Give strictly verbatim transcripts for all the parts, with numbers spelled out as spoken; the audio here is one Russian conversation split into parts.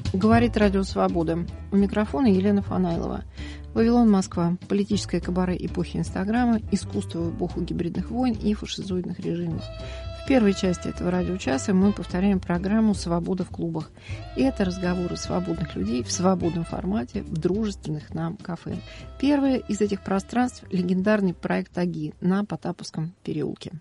Говорит Радио Свобода. У микрофона Елена Фанайлова. Вавилон, Москва. Политическое кабаре эпохи Инстаграма, искусство в эпоху гибридных войн и фашизоидных режимов. В первой части этого радиочаса мы повторяем программу «Свобода в клубах». И это разговоры свободных людей в свободном формате в дружественных нам кафе. Первое из этих пространств – легендарный проект «Аги» на Потаповском переулке.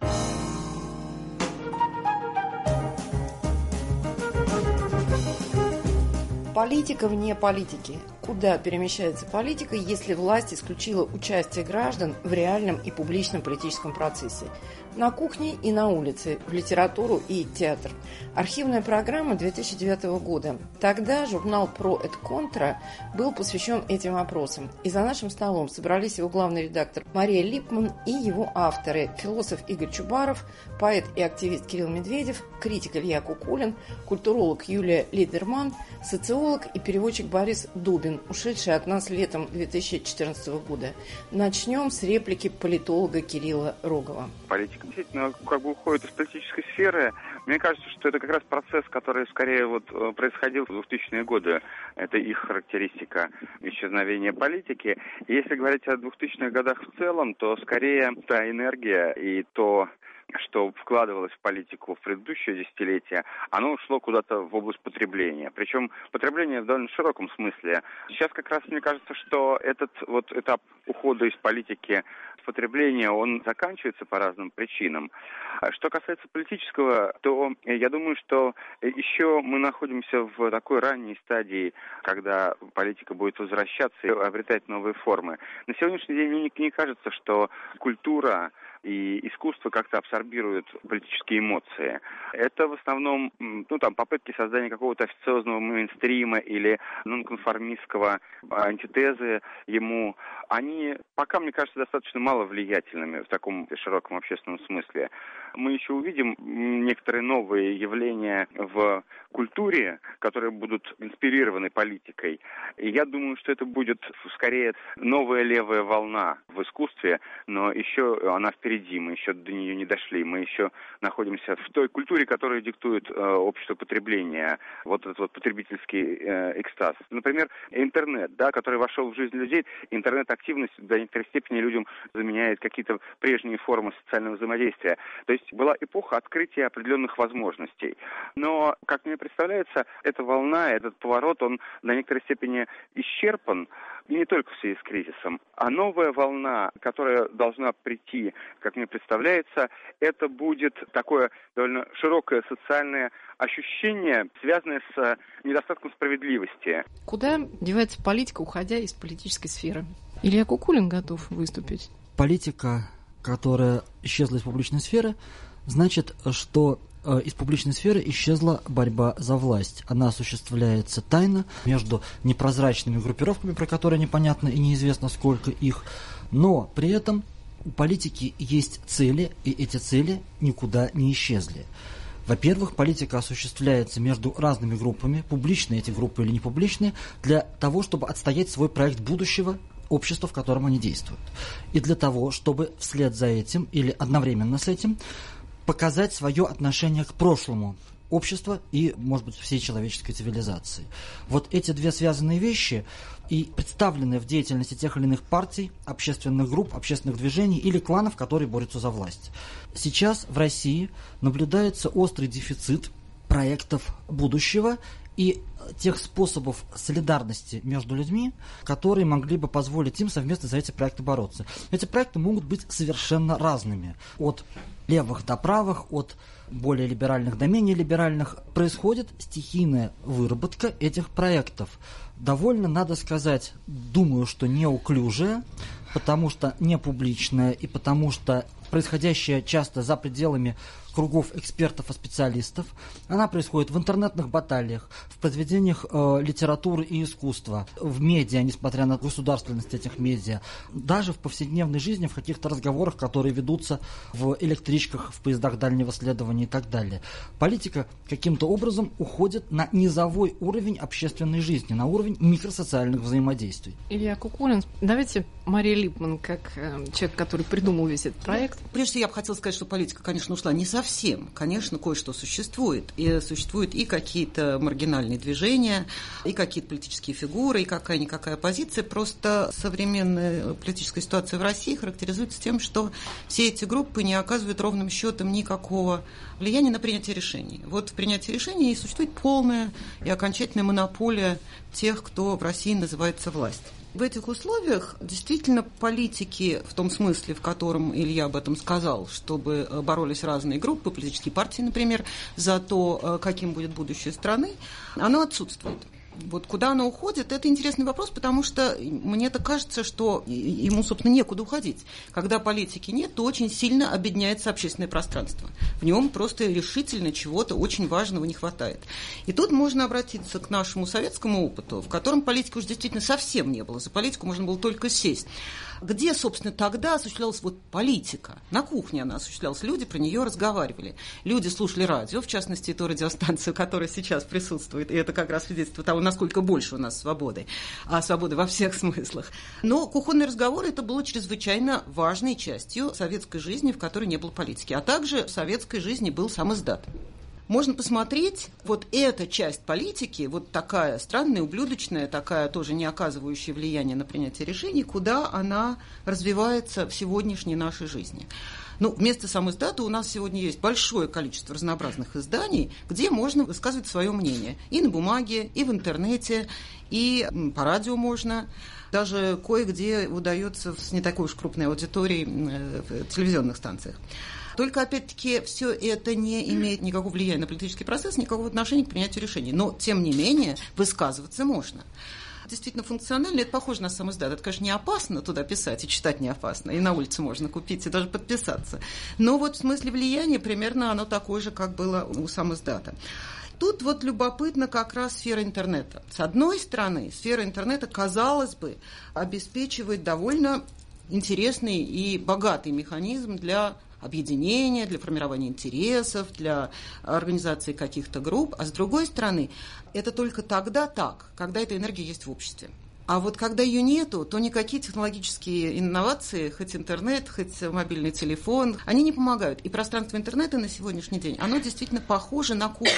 Политика вне политики. Куда перемещается политика, если власть исключила участие граждан в реальном и публичном политическом процессе? На кухне и на улице, в литературу и театр. Архивная программа две тысячи девятого года. Тогда журнал «Про эт контра» был посвящен этим вопросам. И за нашим столом собрались его главный редактор Мария Липман и его авторы: философ Игорь Чубаров, поэт и активист Кирилл Медведев, критик Илья Кукулин, культуролог Юлия Лидерман, социолог и переводчик Борис Дубин, ушедший от нас летом две тысячи четырнадцатого года. Начнем с реплики политолога Кирилла Рогова. Политика действительно как бы уходит из политической сферы. Мне кажется, что это как раз процесс, который скорее вот происходил в двухтысячные годы. Это их характеристика исчезновения политики. И если говорить о двухтысячных годах в целом, то скорее та энергия и то, что вкладывалось в политику в предыдущее десятилетие, оно ушло куда-то в область потребления. Причем потребление в довольно широком смысле. Сейчас как раз мне кажется, что этот вот этап ухода из политики в потребление, он заканчивается по разным причинам. Что касается политического, то я думаю, что еще мы находимся в такой ранней стадии, когда политика будет возвращаться и обретать новые формы. На сегодняшний день мне не кажется, что культура и искусство как-то абсорбируют политические эмоции. Это в основном, ну, там, попытки создания какого-то официозного мейнстрима или нонконформистского антитезы ему. Они пока, мне кажется, достаточно маловлиятельными в таком широком общественном смысле. Мы еще увидим некоторые новые явления в культуре, которые будут инспирированы политикой. И я думаю, что это будет скорее новая левая волна в искусстве, но еще она впереди, мы еще до нее не дошли. Мы еще находимся в той культуре, которая диктует э, общество потребления, вот этот вот потребительский э, экстаз. Например, интернет, да, который вошел в жизнь людей, интернет-активность до некоторой степени людям заменяет какие-то прежние формы социального взаимодействия. То есть была эпоха открытия определенных возможностей. Но, как мне представляется, эта волна, этот поворот, он до некоторой степени исчерпан, и не только в связи с кризисом. А новая волна, которая должна прийти, как мне представляется, это будет такое довольно широкое социальное ощущение, связанное с недостатком справедливости. Куда девается политика, уходя из политической сферы? Илья Кукулин готов выступить? Политика, которая исчезла из публичной сферы, значит, что из публичной сферы исчезла борьба за власть. Она осуществляется тайно между непрозрачными группировками, про которые непонятно и неизвестно сколько их, но при этом у политики есть цели, и эти цели никуда не исчезли. Во-первых, политика осуществляется между разными группами, публичные эти группы или непубличные, для того, чтобы отстоять свой проект будущего общества, в котором они действуют. И для того, чтобы вслед за этим или одновременно с этим показать свое отношение к прошлому общества и, может быть, всей человеческой цивилизации. Вот эти две связанные вещи и представлены в деятельности тех или иных партий, общественных групп, общественных движений или кланов, которые борются за власть. Сейчас в России наблюдается острый дефицит проектов будущего и тех способов солидарности между людьми, которые могли бы позволить им совместно за эти проекты бороться. Эти проекты могут быть совершенно разными. От левых до правых, от более либеральных до менее либеральных. Происходит стихийная выработка этих проектов. Довольно, надо сказать, думаю, что неуклюжая, потому что не публичная и потому что происходящая часто за пределами кругов экспертов и специалистов. Она происходит в интернетных баталиях, в произведениях э, литературы и искусства, в медиа, несмотря на государственность этих медиа, даже в повседневной жизни, в каких-то разговорах, которые ведутся в электричках, в поездах дальнего следования и так далее. Политика каким-то образом уходит на низовой уровень общественной жизни, на уровень микросоциальных взаимодействий. Илья Кукулин, давайте Мария Липман, как э, человек, который придумал весь этот проект. Прежде всего, я бы хотела сказать, что политика, конечно, ушла не совсем. Конечно, кое-что существует. И существуют и какие-то маргинальные маргинальные движения, и какие-то политические фигуры, и какая-никакая позиция. Просто современная политическая ситуация в России характеризуется тем, что все эти группы не оказывают ровным счетом никакого влияния на принятие решений. Вот в принятии решений существует полная и окончательная монополия тех, кто в России называется власть. В этих условиях действительно политики, в том смысле, в котором Илья об этом сказал, чтобы боролись разные группы, политические партии, например, за то, каким будет будущее страны, оно отсутствует. Вот куда оно уходит, это интересный вопрос, потому что мне так кажется, что ему, собственно, некуда уходить. Когда политики нет, то очень сильно обедняется общественное пространство. В нем просто решительно чего-то очень важного не хватает. И тут можно обратиться к нашему советскому опыту, в котором политики уже действительно совсем не было. За политику можно было только сесть. Где, собственно, тогда осуществлялась вот политика? На кухне она осуществлялась, люди про нее разговаривали. Люди слушали радио, в частности, ту радиостанцию, которая сейчас присутствует, и это как раз свидетельство того, насколько больше у нас свободы, а свободы во всех смыслах. Но кухонные разговоры – это было чрезвычайно важной частью советской жизни, в которой не было политики. А также в советской жизни был сам издат. Можно посмотреть, вот эта часть политики, вот такая странная, ублюдочная, такая тоже не оказывающая влияния на принятие решений, куда она развивается в сегодняшней нашей жизни. Ну, вместо самиздата у нас сегодня есть большое количество разнообразных изданий, где можно высказывать свое мнение. И на бумаге, и в интернете, и по радио можно. Даже кое-где удается с не такой уж крупной аудиторией в телевизионных станциях. Только, опять-таки, все это не имеет никакого влияния на политический процесс, никакого отношения к принятию решений. Но, тем не менее, высказываться можно. Действительно функционально, это похоже на самиздат. Это, конечно, не опасно туда писать, и читать не опасно, и на улице можно купить, и даже подписаться. Но вот в смысле влияния примерно оно такое же, как было у самиздата. Тут вот любопытно как раз сфера интернета. С одной стороны, сфера интернета, казалось бы, обеспечивает довольно интересный и богатый механизм для объединения, для формирования интересов, для организации каких-то групп. А с другой стороны, это только тогда так, когда эта энергия есть в обществе. А вот когда ее нету, то никакие технологические инновации, хоть интернет, хоть мобильный телефон, они не помогают. И пространство интернета на сегодняшний день, оно действительно похоже на кухню.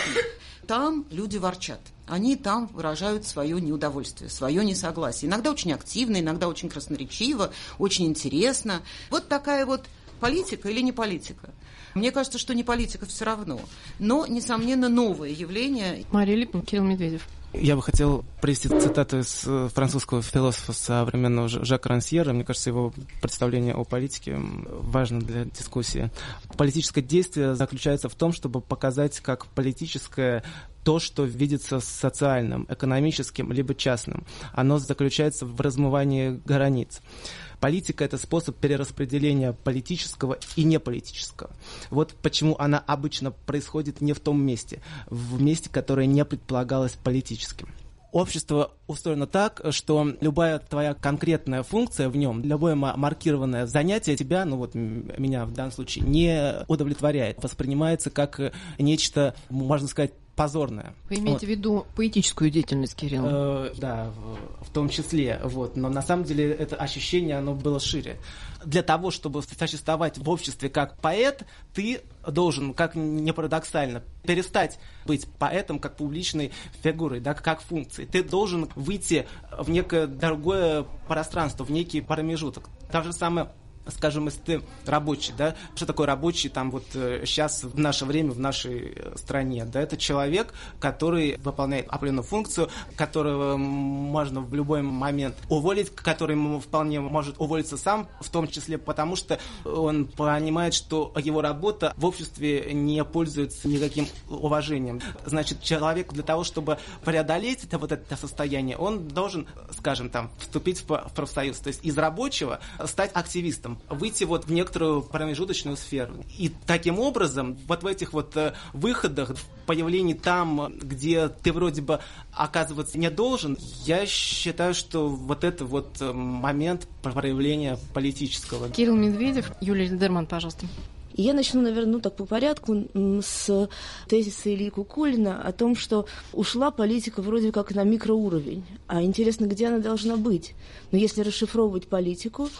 Там люди ворчат. Они там выражают свое неудовольствие, свое несогласие. Иногда очень активно, иногда очень красноречиво, очень интересно. Вот такая вот политика или не политика? Мне кажется, что не политика все равно. Но, несомненно, новое явление. Мария Липман, Кирилл Медведев. Я бы хотел привести цитату из французского философа современного Жака Рансьера. Мне кажется, его представление о политике важно для дискуссии. Политическое действие заключается в том, чтобы показать, как политическое то, что видится социальным, экономическим, либо частным. Оно заключается в размывании границ. Политика – это способ перераспределения политического и неполитического. Вот почему она обычно происходит не в том месте, в месте, которое не предполагалось политическим. Общество устроено так, что любая твоя конкретная функция в нем, любое маркированное занятие тебя, ну вот меня в данном случае, не удовлетворяет, воспринимается как нечто, можно сказать, позорное. Вы имеете вот. в виду поэтическую деятельность, Кирилл? Э, да, в, в том числе. Вот. Но на самом деле это ощущение, оно было шире. Для того, чтобы существовать в обществе как поэт, ты должен, как ни парадоксально, перестать быть поэтом как публичной фигурой, да, как функцией. Ты должен выйти в некое другое пространство, в некий промежуток. Та же самая, скажем, если ты рабочий, да, что такое рабочий там вот сейчас в наше время, в нашей стране, да, это человек, который выполняет определенную функцию, которого можно в любой момент уволить, который вполне может уволиться сам, в том числе потому, что он понимает, что его работа в обществе не пользуется никаким уважением. Значит, человек для того, чтобы преодолеть это, вот это состояние, он должен, скажем, там, вступить в профсоюз, то есть из рабочего стать активистом, выйти вот в некоторую промежуточную сферу. И таким образом, вот в этих вот выходах, в появлении там, где ты вроде бы оказываться не должен, я считаю, что вот это вот момент проявления политического. Кирилл Медведев, Юлия Лидерман, пожалуйста. Я начну, наверное, ну, так по порядку с тезиса Ильи Кукулина о том, что ушла политика вроде как на микроуровень. А интересно, где она должна быть? Но если расшифровывать политику,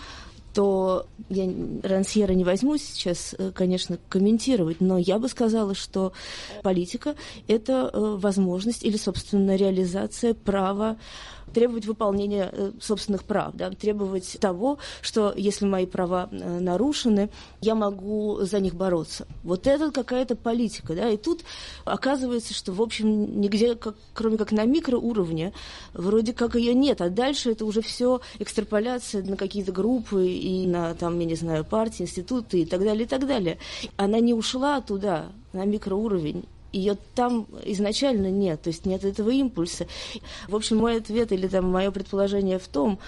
то я Рансьера не возьму сейчас, конечно, комментировать, но я бы сказала, что политика – это возможность или, собственно, реализация права требовать выполнения собственных прав, да, требовать того, что если мои права нарушены, я могу за них бороться. Вот это какая-то политика, да, и тут оказывается, что, в общем, нигде, как, кроме как на микроуровне, вроде как ее нет, а дальше это уже все экстраполяция на какие-то группы и на, там, я не знаю, партии, институты и так далее, и так далее. Она не ушла туда, на микроуровень. Ее там изначально нет, то есть нет этого импульса. В общем, мой ответ или там мое предположение в том,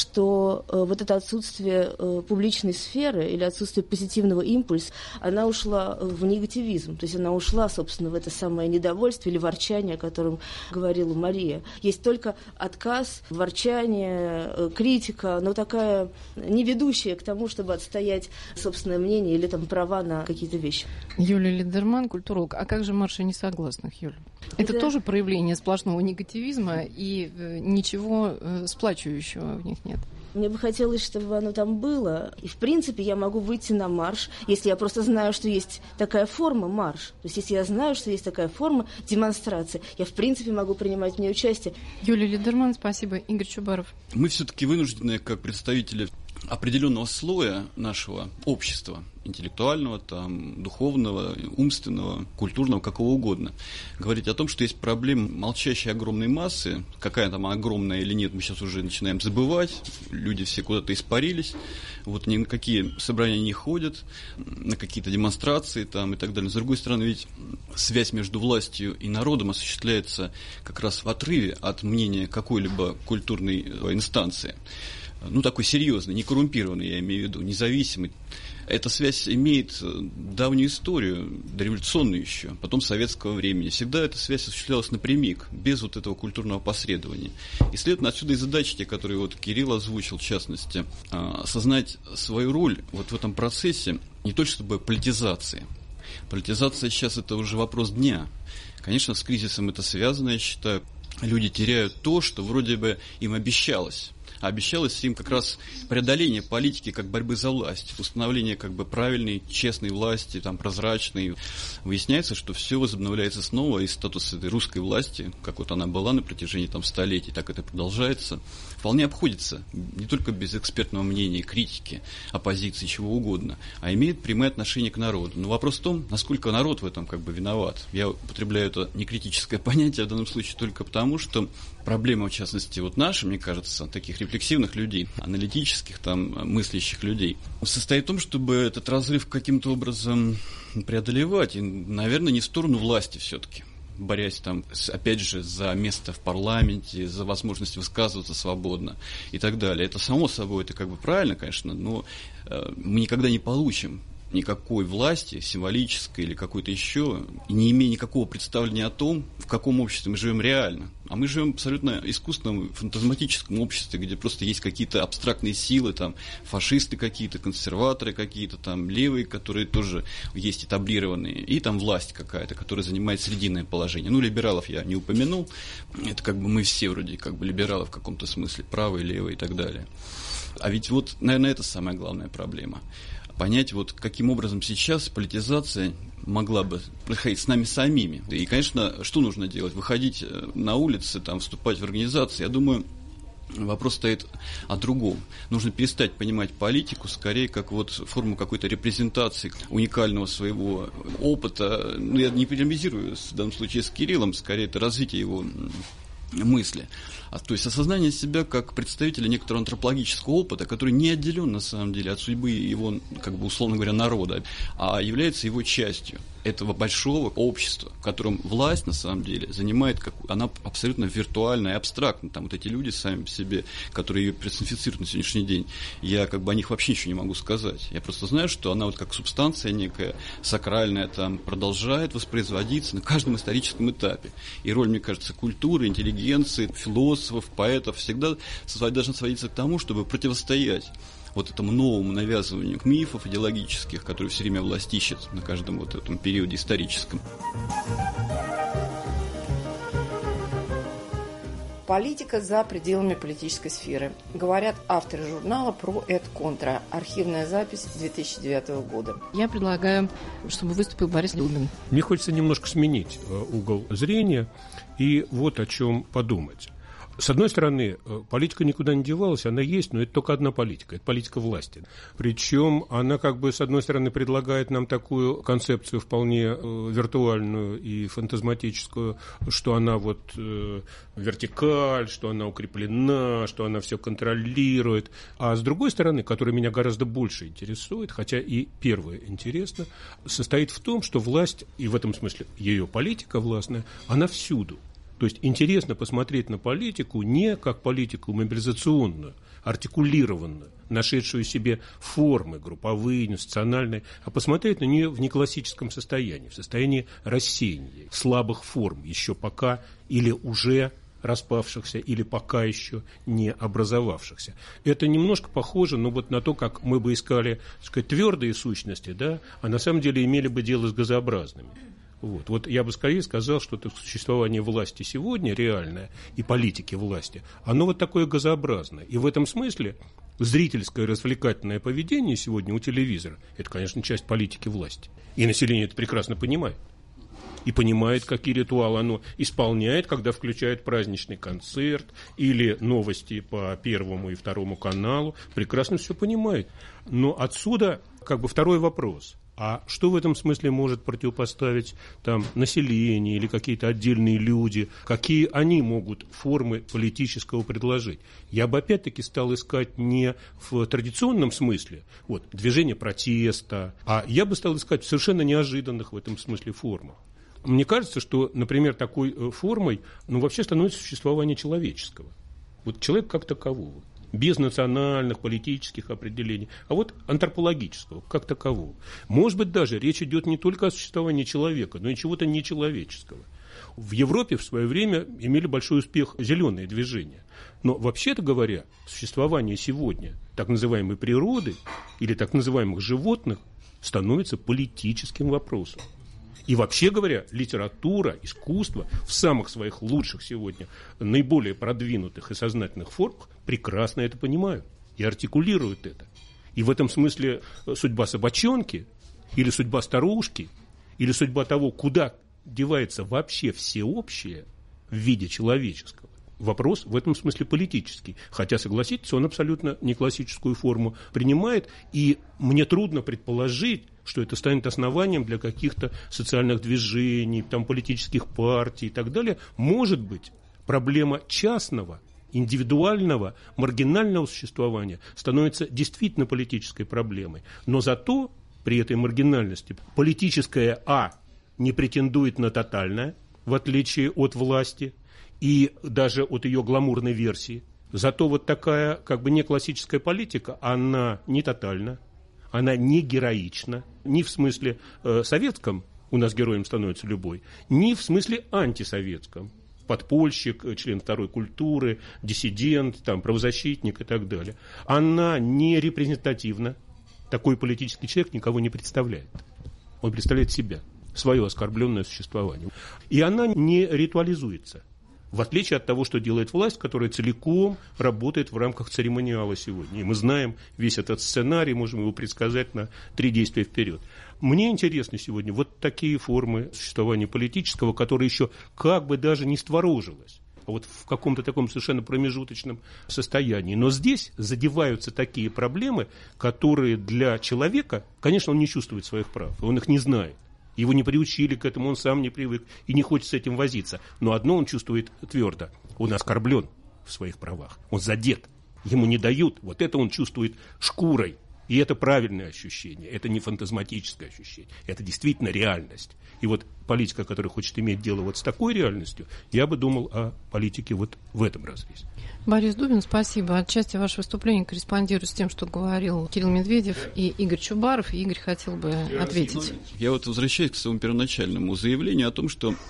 что э, вот это отсутствие э, публичной сферы или отсутствие позитивного импульса, она ушла в негативизм, то есть она ушла, собственно, в это самое недовольство или ворчание, о котором говорила Мария. Есть только отказ, ворчание, э, критика, но такая не ведущая к тому, чтобы отстоять собственное мнение или там права на какие-то вещи. Юлия Лидерман, культуролог. А как же марши несогласных, Юля? Это, Это тоже проявление сплошного негативизма, и э, ничего э, сплачивающего в них нет. Мне бы хотелось, чтобы оно там было. И, в принципе, я могу выйти на марш, если я просто знаю, что есть такая форма марш. То есть, если я знаю, что есть такая форма демонстрации, я, в принципе, могу принимать в ней участие. Юлия Лидерман, спасибо. Игорь Чубаров. Мы все-таки вынуждены, как представители определенного слоя нашего общества, интеллектуального, там, духовного, умственного, культурного, какого угодно, говорить о том, что есть проблема молчащей огромной массы, какая там огромная или нет, мы сейчас уже начинаем забывать, люди все куда-то испарились, вот ни на какие собрания не ходят, на какие-то демонстрации там, и так далее. С другой стороны, ведь связь между властью и народом осуществляется как раз в отрыве от мнения какой-либо культурной инстанции. Ну, такой серьезный, не коррумпированный, я имею в виду, независимый. Эта связь имеет давнюю историю, дореволюционную еще, потом советского времени. Всегда эта связь осуществлялась напрямик, без вот этого культурного посредования. И следовательно, отсюда и задачи, те, которые вот Кирилл озвучил, в частности, осознать свою роль вот в этом процессе, не только чтобы политизации. Политизация сейчас это уже вопрос дня. Конечно, с кризисом это связано, я считаю. Люди теряют то, что вроде бы им обещалось. А обещалось им как раз преодоление политики как борьбы за власть, установление как бы правильной, честной власти, там, прозрачной. Выясняется, что все возобновляется снова, и статус этой русской власти, как вот она была на протяжении там, столетий, так это продолжается, вполне обходится не только без экспертного мнения, критики, оппозиции, чего угодно, а имеет прямое отношение к народу. Но вопрос в том, насколько народ в этом как бы виноват. Я употребляю это некритическое понятие в данном случае только потому, что проблема, в частности, вот наша, мне кажется, таких рефлексивных людей, аналитических, там, мыслящих людей, состоит в том, чтобы этот разрыв каким-то образом преодолевать, и, наверное, не в сторону власти все-таки, борясь там, опять же, за место в парламенте, за возможность высказываться свободно и так далее. Это само собой, это как бы правильно, конечно, но э, мы никогда не получим никакой власти, символической или какой-то еще, и не имея никакого представления о том, в каком обществе мы живем реально. А мы живем в абсолютно искусственном, фантазматическом обществе, где просто есть какие-то абстрактные силы, там, фашисты какие-то, консерваторы какие-то, там, левые, которые тоже есть этаблированные, и там власть какая-то, которая занимает срединное положение. Ну, либералов я не упомянул, это как бы мы все вроде как бы либералы в каком-то смысле, правые, левые и так далее. А ведь вот, наверное, это самая главная проблема. Понять, вот каким образом сейчас политизация могла бы происходить с нами самими. И, конечно, что нужно делать? Выходить на улицы, там, вступать в организации. Я думаю, вопрос стоит о другом. Нужно перестать понимать политику скорее как вот форму какой-то репрезентации уникального своего опыта. Ну, я не полемизирую в данном случае с Кириллом, скорее это развитие его мысли. А, то есть осознание себя как представителя некоторого антропологического опыта, который не отделен на самом деле от судьбы его, как бы условно говоря, народа, а является его частью этого большого общества, в котором власть на самом деле занимает, как, она абсолютно виртуальна и абстрактна. Там вот эти люди сами по себе, которые ее персонифицируют на сегодняшний день, я как бы о них вообще ничего не могу сказать. Я просто знаю, что она вот как субстанция некая сакральная там продолжает воспроизводиться на каждом историческом этапе. И роль, мне кажется, культуры, интеллигенции, философов, поэтов всегда должна сводиться к тому, чтобы противостоять вот этому новому навязыванию мифов идеологических, которые все время власть ищет на каждом вот этом периоде историческом. Политика за пределами политической сферы. Говорят авторы журнала «Про эт контра». Архивная запись две тысячи девятого года. Я предлагаю, чтобы выступил Борис Дубин. Мне хочется немножко сменить угол зрения и вот о чем подумать. С одной стороны, политика никуда не девалась, она есть, но это только одна политика, это политика власти. Причем она, как бы, с одной стороны, предлагает нам такую концепцию вполне виртуальную и фантазматическую, что она вот э, вертикаль, что она укреплена, что она все контролирует. А с другой стороны, которая меня гораздо больше интересует, хотя и первое интересно, состоит в том, что власть, и в этом смысле ее политика властная, она всюду. То есть интересно посмотреть на политику не как политику мобилизационную, артикулированную, нашедшую себе формы групповые, институциональные, а посмотреть на нее в неклассическом состоянии, в состоянии рассеяния, слабых форм, еще пока или уже распавшихся, или пока еще не образовавшихся. Это немножко похоже, ну, вот на то, как мы бы искали, так сказать, твердые сущности, да, а на самом деле имели бы дело с газообразными. Вот. вот я бы скорее сказал, что это существование власти сегодня реальное и политики власти, оно вот такое газообразное. И в этом смысле зрительское развлекательное поведение сегодня у телевизора – это, конечно, часть политики власти. И население это прекрасно понимает. И понимает, какие ритуалы оно исполняет, когда включает праздничный концерт или новости по Первому и Второму каналу. Прекрасно все понимает. Но отсюда как бы второй вопрос. А что в этом смысле может противопоставить там население или какие-то отдельные люди? Какие они могут формы политического предложить? Я бы опять-таки стал искать не в традиционном смысле, вот, движение протеста, а я бы стал искать в совершенно неожиданных в этом смысле формах. Мне кажется, что, например, такой формой, ну, вообще становится существование человеческого. Вот человек как такового. Без национальных, политических определений, а вот антропологического, как такового. Может быть, даже речь идет не только о существовании человека, но и чего-то нечеловеческого. В Европе в свое время имели большой успех зеленые движения. Но, вообще-то говоря, существование сегодня так называемой природы или так называемых животных становится политическим вопросом. И вообще говоря, литература, искусство в самых своих лучших сегодня, наиболее продвинутых и сознательных формах прекрасно это понимают и артикулируют это. И в этом смысле судьба собачонки или судьба старушки или судьба того, куда девается вообще всеобщее в виде человеческого, вопрос в этом смысле политический. Хотя, согласитесь, он абсолютно не классическую форму принимает, и мне трудно предположить, что это станет основанием для каких-то социальных движений, там, политических партий и так далее. Может быть, проблема частного, индивидуального, маргинального существования становится действительно политической проблемой. Но зато при этой маргинальности политическое А не претендует на тотальное, в отличие от власти, и даже от ее гламурной версии. Зато вот такая как бы не классическая политика, она не тотальна, она не героична, ни в смысле э, советском, у нас героем становится любой, ни в смысле антисоветском. Подпольщик, член второй культуры, диссидент, там, правозащитник и так далее. Она не репрезентативна. Такой политический человек никого не представляет. Он представляет себя, свое оскорбленное существование. И она не ритуализуется. В отличие от того, что делает власть, которая целиком работает в рамках церемониала сегодня. И мы знаем весь этот сценарий, можем его предсказать на три действия вперед. Мне интересны сегодня вот такие формы существования политического, которые еще как бы даже не створожилось, а вот в каком-то таком совершенно промежуточном состоянии. Но здесь задеваются такие проблемы, которые для человека, конечно, он не чувствует своих прав, он их не знает. Его не приучили к этому, он сам не привык и не хочет с этим возиться. Но одно он чувствует твердо. Он оскорблен в своих правах. Он задет. Ему не дают. Вот это он чувствует шкурой. И это правильное ощущение. Это не фантазматическое ощущение. Это действительно реальность. И вот политика, которая хочет иметь дело вот с такой реальностью, я бы думал о политике вот в этом разрезе. Борис Дубин, спасибо. Отчасти ваше выступление корреспондирует с тем, что говорил Кирилл Медведев и Игорь Чубаров. И Игорь хотел бы ответить. Я вот возвращаюсь к своему первоначальному заявлению о том, что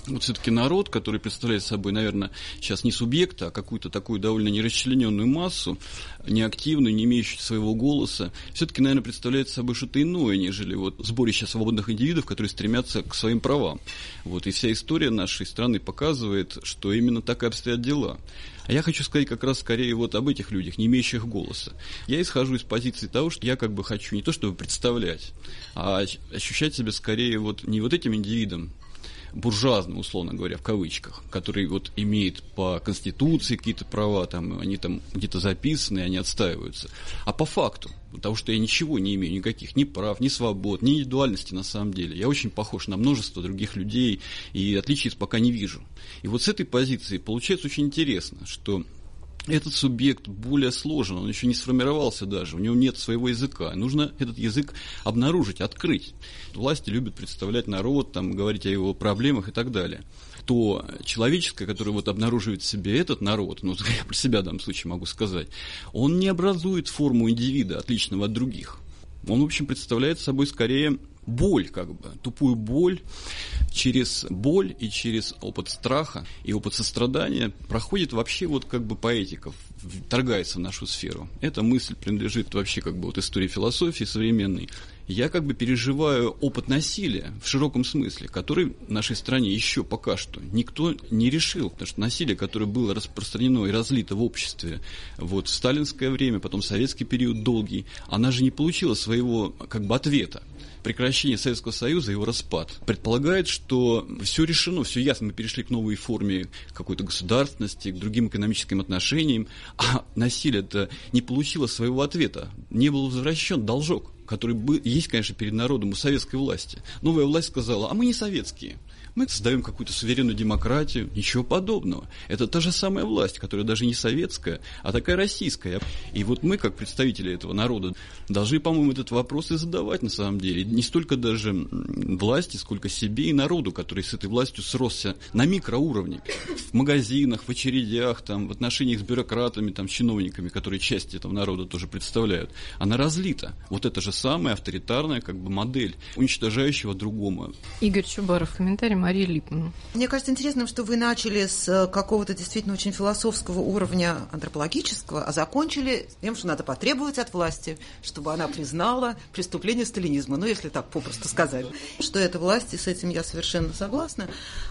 вот все-таки народ, который представляет собой, наверное, сейчас не субъекта, а какую-то такую довольно нерасчлененную массу, неактивную, не имеющую своего голоса, все-таки, наверное, представляет собой что-то иное, нежели вот сборище свободных индивидов, которые стремятся к своим правам. Вот, и вся история нашей страны показывает, что именно так и обстоят дела. А я хочу сказать как раз скорее вот об этих людях, не имеющих голоса. Я исхожу из позиции того, что я как бы хочу не то чтобы представлять, а ощущать себя скорее вот не вот этим индивидом, буржуазным, условно говоря, в кавычках, который вот имеет по Конституции какие-то права, там, они там где-то записаны, они отстаиваются, а по факту, потому что я ничего не имею, никаких ни прав, ни свобод, ни индивидуальности на самом деле. Я очень похож на множество других людей, и отличий пока не вижу. И вот с этой позиции получается очень интересно, что этот субъект более сложен, он еще не сформировался даже, у него нет своего языка. Нужно этот язык обнаружить, открыть. Власти любят представлять народ, там, говорить о его проблемах и так далее. То человеческое, которое вот обнаруживает в себе этот народ, ну, я про себя в данном случае могу сказать, он не образует форму индивида, отличного от других. Он, в общем, представляет собой скорее боль, как бы, тупую боль. Через боль и через опыт страха и опыт сострадания проходит вообще вот как бы поэтика, вторгается в нашу сферу. Эта мысль принадлежит вообще как бы вот истории философии современной. Я как бы переживаю опыт насилия в широком смысле, который в нашей стране еще пока что никто не решил, потому что насилие, которое было распространено и разлито в обществе вот в сталинское время, потом в советский период долгий, она же не получила своего как бы ответа. Прекращение Советского Союза и его распад предполагает, что все решено, все ясно, мы перешли к новой форме какой-то государственности, к другим экономическим отношениям, а насилие-то не получило своего ответа, не был возвращен должок, который был, есть, конечно, перед народом у советской власти. Новая власть сказала, а мы не советские. Мы создаем какую-то суверенную демократию. Ничего подобного. Это та же самая власть, которая даже не советская, а такая российская. И вот мы, как представители этого народа, должны, по-моему, этот вопрос и задавать на самом деле. Не столько даже власти, сколько себе и народу, который с этой властью сросся на микроуровне. В магазинах, в очередях, там, в отношениях с бюрократами, там, с чиновниками, которые часть этого народа тоже представляют. Она разлита. Вот это же самая авторитарная как бы модель, уничтожающего другому. Игорь Чубаров, комментарий. Мария Липман. Мне кажется интересным, что вы начали с какого-то действительно очень философского уровня антропологического, а закончили тем, что надо потребовать от власти, чтобы она признала преступление сталинизма. Ну, если так попросту сказать. Что это власть, и с этим я совершенно согласна.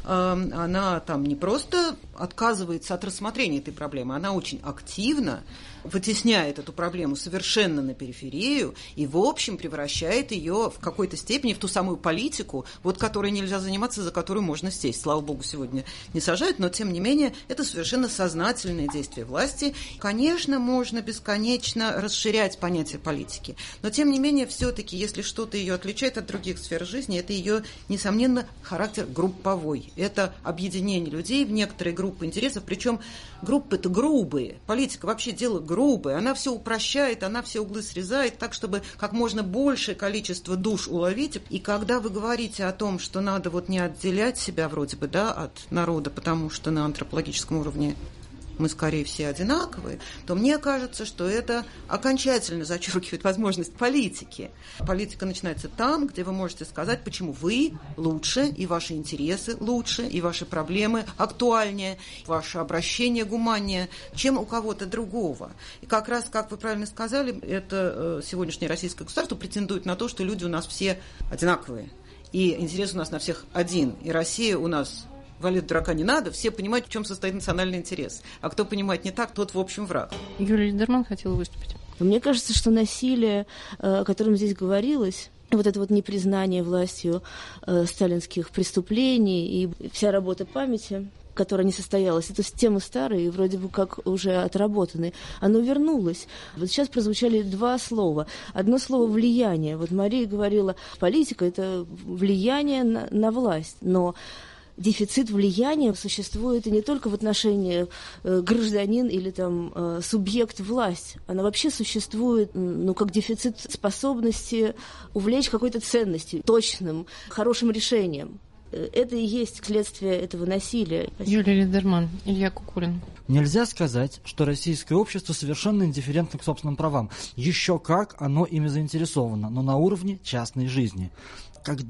Она там не просто отказывается от рассмотрения этой проблемы, она очень активно вытесняет эту проблему совершенно на периферию и, в общем, превращает ее в какой-то степени в ту самую политику, вот которой нельзя заниматься, за которую можно сесть. Слава богу, сегодня не сажают, но, тем не менее, это совершенно сознательное действие власти. Конечно, можно бесконечно расширять понятие политики, но, тем не менее, все-таки, если что-то ее отличает от других сфер жизни, это ее, несомненно, характер групповой. Это объединение людей в некоторые группы интересов, причем группы-то грубые. Политика вообще дело грубое. грубая, она все упрощает, она все углы срезает так, чтобы как можно большее количество душ уловить. И когда вы говорите о том, что надо вот не отделять себя вроде бы, да, от народа, потому что на антропологическом уровне мы скорее все одинаковые, то мне кажется, что это окончательно зачеркивает возможность политики. Политика начинается там, где вы можете сказать, почему вы лучше, и ваши интересы лучше, и ваши проблемы актуальнее, ваше обращение гуманнее, чем у кого-то другого. И как раз, как вы правильно сказали, это сегодняшнее российское государство претендует на то, что люди у нас все одинаковые, и интерес у нас на всех один, и Россия у нас... Валить дурака не надо, все понимают, в чем состоит национальный интерес. А кто понимает не так, тот, в общем, враг. Юлия Лидерман хотела выступить. Мне кажется, что насилие, о котором здесь говорилось, вот это вот непризнание властью сталинских преступлений и вся работа памяти, которая не состоялась, это темы старые и вроде бы как уже отработанные, оно вернулось. Вот сейчас прозвучали два слова. Одно слово «влияние». Вот Мария говорила, политика – это влияние на, на власть, но дефицит влияния существует и не только в отношении э, гражданин или там э, субъект власть. Она вообще существует, ну, как дефицит способности увлечь какой-то ценностью, точным, хорошим решением. Это и есть следствие этого насилия. Юлия Лидерман, Илья Кукулин. Нельзя сказать, что российское общество совершенно индифферентно к собственным правам. Еще как оно ими заинтересовано, но на уровне частной жизни. Когда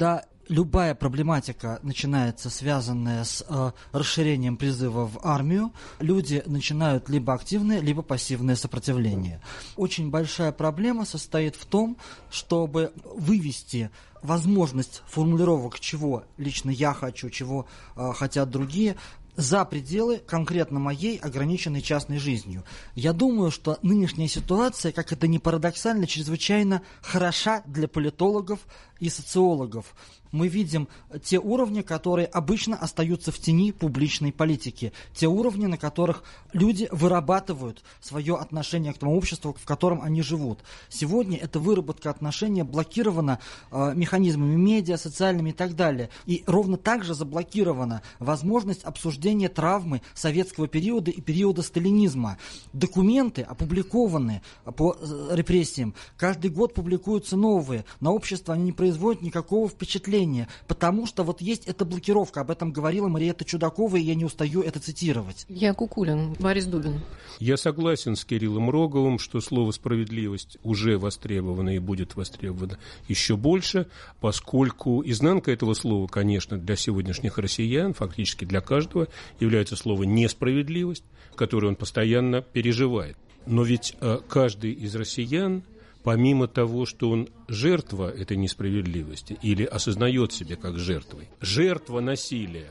любая проблематика начинается, связанная с э, расширением призыва в армию, люди начинают либо активное, либо пассивное сопротивление. Очень большая проблема состоит в том, чтобы вывести возможность формулировок, чего лично я хочу, чего э, хотят другие, за пределы конкретно моей ограниченной частной жизнью. Я думаю, что нынешняя ситуация, как это ни парадоксально, чрезвычайно хороша для политологов и социологов. Мы видим те уровни, которые обычно остаются в тени публичной политики. Те уровни, на которых люди вырабатывают свое отношение к тому обществу, в котором они живут. Сегодня эта выработка отношения блокирована э, механизмами медиа, социальными и так далее. И ровно так же заблокирована возможность обсуждения травмы советского периода и периода сталинизма. Документы, опубликованные по э, репрессиям, каждый год публикуются новые. На общество они не производят никакого впечатления. Потому что вот есть эта блокировка, об этом говорила Мариэтта Чудакова, и я не устаю это цитировать. Я Кукулин, Борис Дубин. Я согласен с Кириллом Роговым, что слово «справедливость» уже востребовано и будет востребовано еще больше, поскольку изнанка этого слова, конечно, для сегодняшних россиян, фактически для каждого, является слово «несправедливость», которое он постоянно переживает. Но ведь э, каждый из россиян, помимо того, что он жертва этой несправедливости или осознает себя как жертвой, жертва насилия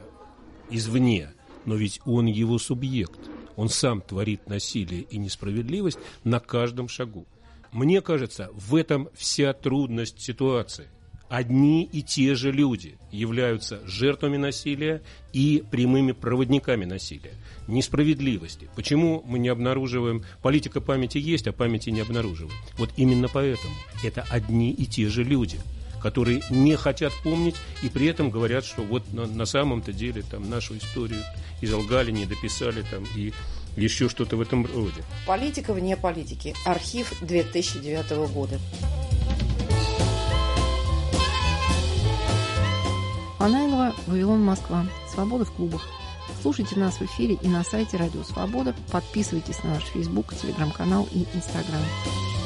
извне, но ведь он его субъект. Он сам творит насилие и несправедливость на каждом шагу. Мне кажется, в этом вся трудность ситуации. Одни и те же люди являются жертвами насилия и прямыми проводниками насилия. Несправедливости. Почему мы не обнаруживаем... Политика памяти есть, а памяти не обнаруживаем. Вот именно поэтому это одни и те же люди, которые не хотят помнить и при этом говорят, что вот на, на самом-то деле там нашу историю изолгали, не дописали там и еще что-то в этом роде. Политика вне политики. Архив две тысячи девятого года. Панайлова, Вавилон, Москва. Свобода в клубах. Слушайте нас в эфире и на сайте Радио Свобода. Подписывайтесь на наш Фейсбук, Телеграм-канал и Инстаграм.